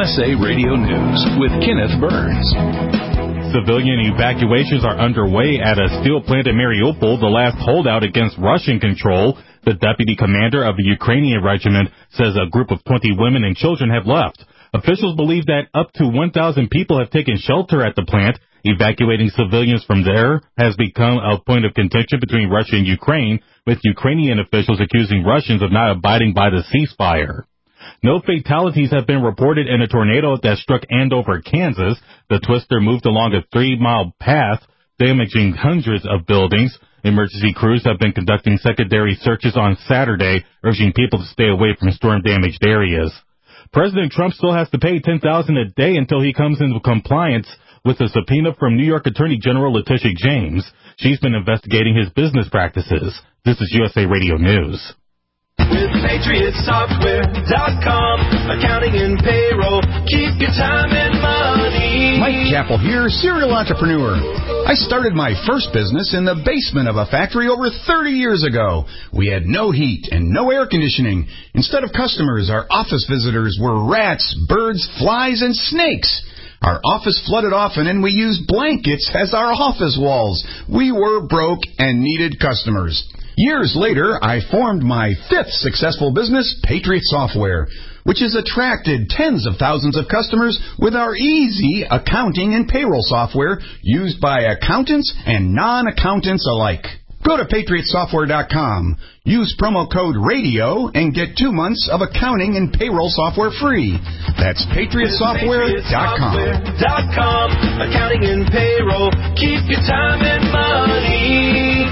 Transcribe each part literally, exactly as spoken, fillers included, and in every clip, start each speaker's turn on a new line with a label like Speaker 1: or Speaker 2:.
Speaker 1: S A Radio News with Kenneth Burns.
Speaker 2: Civilian evacuations are underway at a steel plant in Mariupol, the last holdout against Russian control. The deputy commander of the Ukrainian regiment says a group of twenty women and children have left. Officials believe that up to one thousand people have taken shelter at the plant. Evacuating civilians from there has become a point of contention between Russia and Ukraine, with Ukrainian officials accusing Russians of not abiding by the ceasefire. No fatalities have been reported in a tornado that struck Andover, Kansas. The twister moved along a three-mile path, damaging hundreds of buildings. Emergency crews have been conducting secondary searches on Saturday, urging people to stay away from storm-damaged areas. President Trump still has to pay ten thousand dollars a day until he comes into compliance with a subpoena from New York Attorney General Letitia James. She's been investigating his business practices. This is U S A Radio News.
Speaker 3: With Patriot Software dot com, accounting and payroll, keep your time and money.
Speaker 4: Mike Chappell here, serial entrepreneur. I started my first business in the basement of a factory over thirty years ago. We had no heat and no air conditioning. Instead of customers, our office visitors were rats, birds, flies, and snakes. Our office flooded often, and we used blankets as our office walls. We were broke and needed customers. Years later, I formed my fifth successful business, Patriot Software, which has attracted tens of thousands of customers with our easy accounting and payroll software used by accountants and non-accountants alike. Go to Patriot Software dot com, use promo code RADIO, and get two months of accounting and payroll software free. That's Patriot Software dot com.
Speaker 3: Accounting and payroll, keep your time and money.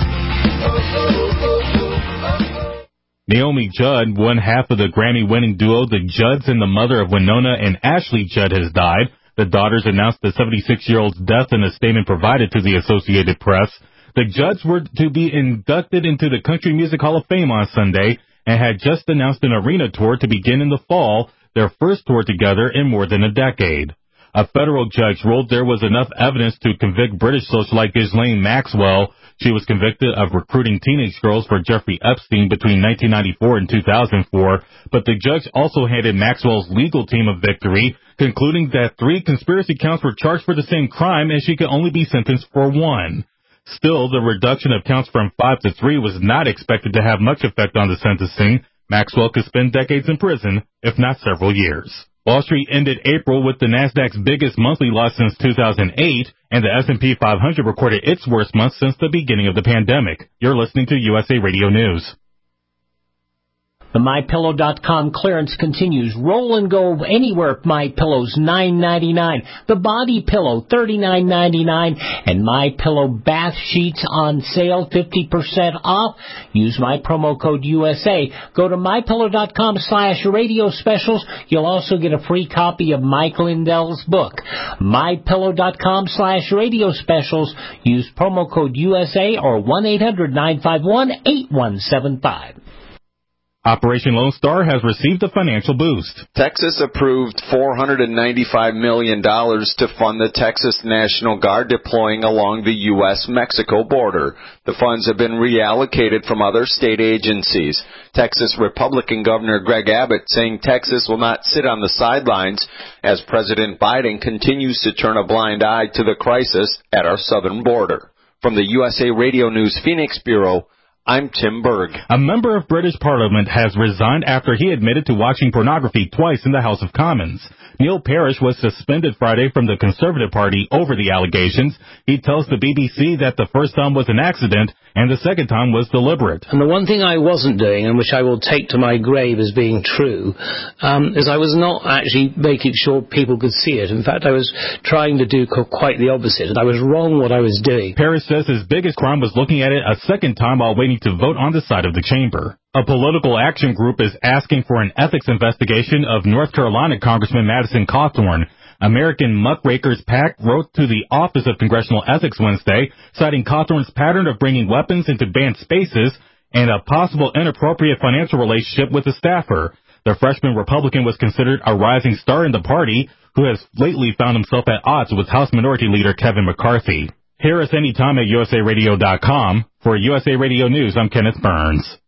Speaker 2: Naomi Judd, one half of the Grammy-winning duo The Judds and the mother of Winona and Ashley Judd, has died. The daughters announced the seventy-six-year-old's death in a statement provided to the Associated Press. The Judds were to be inducted into the Country Music Hall of Fame on Sunday and had just announced an arena tour to begin in the fall, their first tour together in more than a decade. A federal judge ruled there was enough evidence to convict British socialite Ghislaine Maxwell. She was convicted of recruiting teenage girls for Jeffrey Epstein between nineteen ninety-four and two thousand four, but the judge also handed Maxwell's legal team a victory, concluding that three conspiracy counts were charged for the same crime and she could only be sentenced for one. Still, the reduction of counts from five to three was not expected to have much effect on the sentencing. Maxwell could spend decades in prison, if not several years. Wall Street ended April with the Nasdaq's biggest monthly loss since two thousand eight, and the S and P five hundred recorded its worst month since the beginning of the pandemic. You're listening to U S A Radio News.
Speaker 5: The My Pillow dot com clearance continues. Roll and go anywhere. MyPillow's nine ninety-nine. The Body Pillow thirty-nine ninety-nine, and MyPillow bath sheets on sale fifty percent off. Use my promo code U S A. Go to My Pillow dot com slash radio specials. You'll also get a free copy of Mike Lindell's book. My Pillow dot com slash radio specials. Use promo code U S A or one eight hundred nine five one eight one seven five.
Speaker 2: Operation Lone Star has received a financial boost.
Speaker 6: Texas approved four hundred ninety-five million dollars to fund the Texas National Guard deploying along the U S Mexico border. The funds have been reallocated from other state agencies. Texas Republican Governor Greg Abbott saying Texas will not sit on the sidelines as President Biden continues to turn a blind eye to the crisis at our southern border. From the U S A Radio News Phoenix Bureau, I'm Tim Berg.
Speaker 2: A member of British Parliament has resigned after he admitted to watching pornography twice in the House of Commons. Neil Parish was suspended Friday from the Conservative Party over the allegations. He tells the B B C that the first time was an accident and the second time was deliberate.
Speaker 7: And the one thing I wasn't doing, and which I will take to my grave as being true, um, is I was not actually making sure people could see it. In fact, I was trying to do quite the opposite, and I was wrong what I was doing.
Speaker 2: Parish says his biggest crime was looking at it a second time while waiting to vote on the side of the chamber. A political action group is asking for an ethics investigation of North Carolina Congressman Madison Cawthorn. American Muckrakers PAC wrote to the Office of Congressional Ethics Wednesday, citing Cawthorn's pattern of bringing weapons into banned spaces and a possible inappropriate financial relationship with a staffer. The freshman Republican was considered a rising star in the party, who has lately found himself at odds with House Minority Leader Kevin McCarthy. Hear us anytime at U S A Radio dot com. For U S A Radio News, I'm Kenneth Burns.